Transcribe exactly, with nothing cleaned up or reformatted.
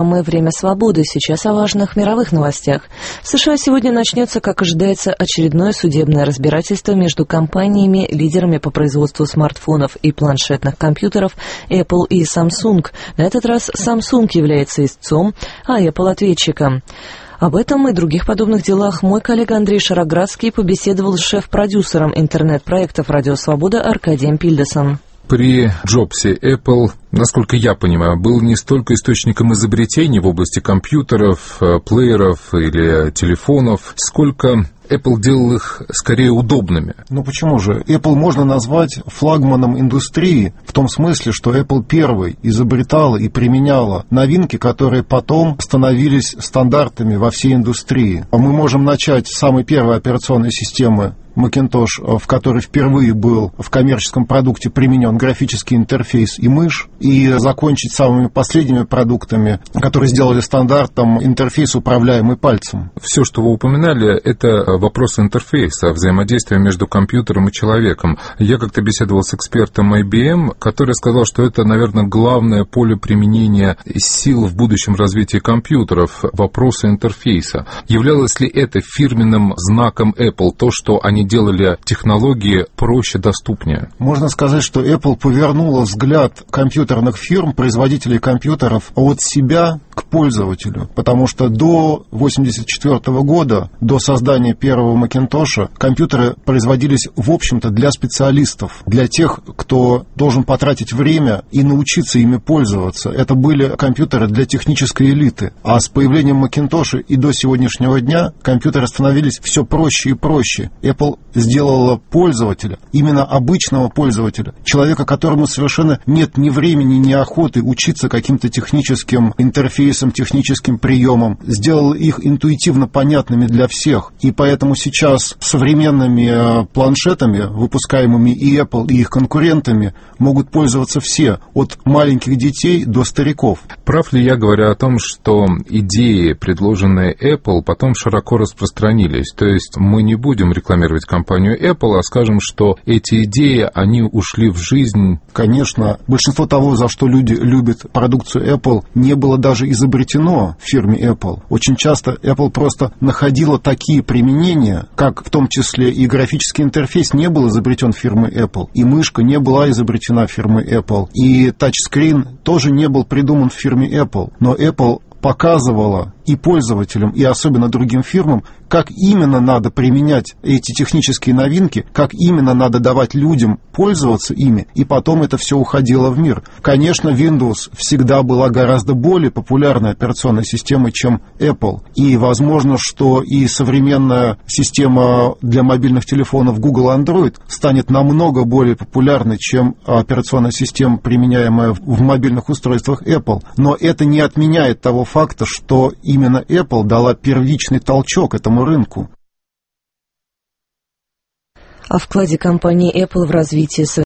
Мы «Время свободы». Сейчас о важных мировых новостях. В США сегодня начнется, как ожидается, очередное судебное разбирательство между компаниями, лидерами по производству смартфонов и планшетных компьютеров Apple и Samsung. На этот раз Samsung является истцом, а Apple — ответчиком. Об этом и других подобных делах мой коллега Андрей Шароградский побеседовал с шеф-продюсером интернет-проектов «Радио Свобода» Аркадием Пильдесом. При Джобсе Apple, насколько я понимаю, был не столько источником изобретений в области компьютеров, плееров или телефонов, сколько Apple делал их скорее удобными. Ну почему же? Apple можно назвать флагманом индустрии в том смысле, что Apple первый изобретала и применяла новинки, которые потом становились стандартами во всей индустрии. Мы можем начать с самой первой операционной системы Macintosh, в которой впервые был в коммерческом продукте применен графический интерфейс и мышь, и закончить самыми последними продуктами, которые сделали стандартом интерфейс, управляемый пальцем. Все, что вы упоминали, это вопрос интерфейса, взаимодействия между компьютером и человеком. Я как-то беседовал с экспертом ай би эм, который сказал, что это, наверное, главное поле применения сил в будущем развитии компьютеров, вопросы интерфейса. Являлось ли это фирменным знаком Apple, то, что они делали технологии проще, доступнее? Можно сказать, что Apple повернула взгляд компьютерных фирм, производителей компьютеров, от себя к пользователю, потому что до восемьдесят четвёртого года, до создания первого Macintosh, компьютеры производились, в общем-то, для специалистов, для тех, кто должен потратить время и научиться ими пользоваться. Это были компьютеры для технической элиты. А с появлением Macintosh и до сегодняшнего дня компьютеры становились все проще и проще. Apple сделала пользователя, именно обычного пользователя, человека, которому совершенно нет ни времени, ни охоты учиться каким-то техническим интерфейсам, техническим приемам, сделала их интуитивно понятными для всех. И поэтому сейчас современными планшетами, выпускаемыми и Apple, и их конкурентами, могут пользоваться все, от маленьких детей до стариков. Прав ли я, говоря о том, что идеи, предложенные Apple, потом широко распространились? То есть мы не будем рекламировать компанию Apple, а скажем, что эти идеи, они ушли в жизнь? Конечно, большинство того, за что люди любят продукцию Apple, не было даже изобретено в фирме Apple. Очень часто Apple просто находила такие применения, как в том числе и графический интерфейс не был изобретен фирмой Apple, и мышка не была изобретена фирмой Apple, и тачскрин тоже не был придуман в фирме Apple, но Apple показывала и пользователям, и особенно другим фирмам, как именно надо применять эти технические новинки, как именно надо давать людям пользоваться ими, и потом это все уходило в мир. Конечно, Windows всегда была гораздо более популярной операционной системой, чем Apple, и возможно, что и современная система для мобильных телефонов Google Android станет намного более популярной, чем операционная система, применяемая в мобильных устройствах Apple, но это не отменяет того факта, что именно Apple дала первичный толчок этому рынку. О вкладе компании Apple в развитие